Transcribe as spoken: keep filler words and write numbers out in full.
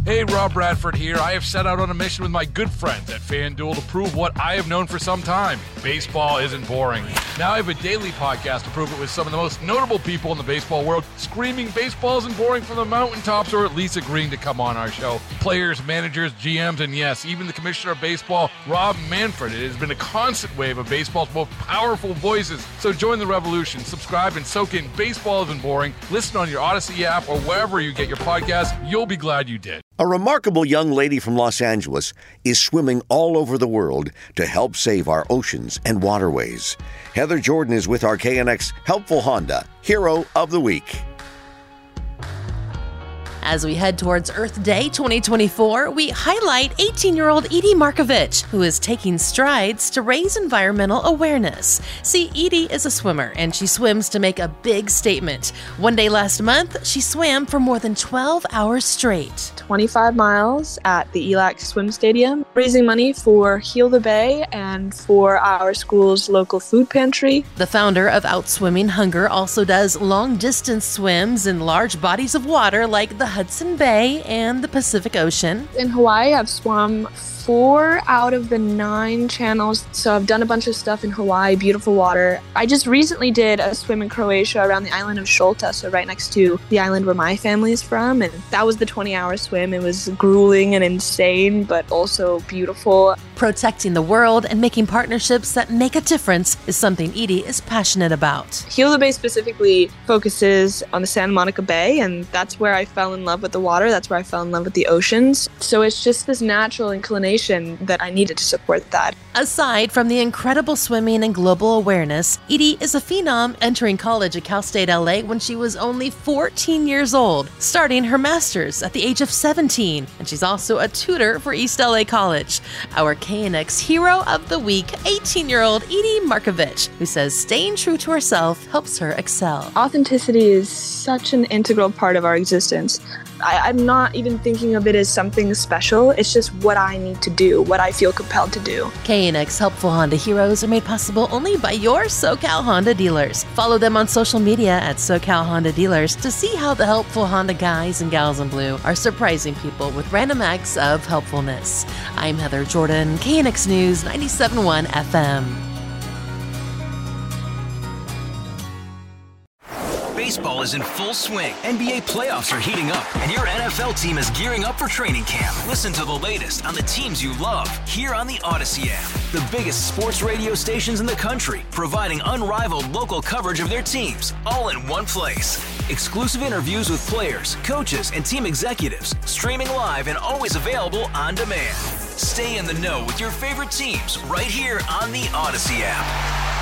Hey, Rob Bradford here. I have set out on a mission with my good friends at FanDuel to prove what I have known for some time. Baseball isn't boring. Now I have a daily podcast to prove it with some of the most notable people in the baseball world, screaming baseball isn't boring from the mountaintops, or at least agreeing to come on our show. Players, managers, G Ms, and yes, even the commissioner of baseball, Rob Manfred. It has been a constant wave of baseball's most powerful voices. So join the revolution. Subscribe and soak in Baseball Isn't Boring. Listen on your Odyssey app or wherever you get your podcasts. You'll be glad you did. A remarkable young lady from Los Angeles is swimming all over the world to help save our oceans and waterways. Heather Jordan is with our K N X Helpful Honda Hero of the Week. As we head towards Earth Day twenty twenty-four, we highlight eighteen-year-old Edie Markovich, who is taking strides to raise environmental awareness. See, Edie is a swimmer, and she swims to make a big statement. One day last month, she swam for more than twelve hours straight. twenty-five miles at the E L A C Swim Stadium, raising money for Heal the Bay and for our school's local food pantry. The founder of Outswimming Hunger also does long-distance swims in large bodies of water like the Hudson Bay and the Pacific Ocean. In Hawaii, I've swum four out of the nine channels, so I've done a bunch of stuff in Hawaii, beautiful water. I just recently did a swim in Croatia around the island of Šolta, so right next to the island where my family is from, and that was the twenty-hour swim. It was grueling and insane, but also beautiful. Protecting the world and making partnerships that make a difference is something Edie is passionate about. Heal the Bay specifically focuses on the Santa Monica Bay, and that's where I fell in love with the water. That's where I fell in love with the oceans. So it's just this natural inclination that I needed to support that. Aside from the incredible swimming and global awareness, Edie is a phenom, entering college at Cal State L A when she was only fourteen years old, starting her master's at the age of seventeen, and she's also a tutor for East L A College. Our K N X Hero of the Week, eighteen-year-old Edie Markovich, who says staying true to herself helps her excel. Authenticity is such an integral part of our existence. I, I'm not even thinking of it as something special. It's just what I need to do, what I feel compelled to do. K N X Helpful Honda Heroes are made possible only by your SoCal Honda dealers. Follow them on social media at SoCal Honda Dealers to see how the helpful Honda guys and gals in blue are surprising people with random acts of helpfulness. I'm Heather Jordan, K N X News ninety-seven point one F M. Baseball is in full swing. N B A playoffs are heating up, and your N F L team is gearing up for training camp. Listen to the latest on the teams you love here on the Odyssey app. The biggest sports radio stations in the country, providing unrivaled local coverage of their teams, all in one place. Exclusive interviews with players, coaches, and team executives, streaming live and always available on demand. Stay in the know with your favorite teams right here on the Odyssey app.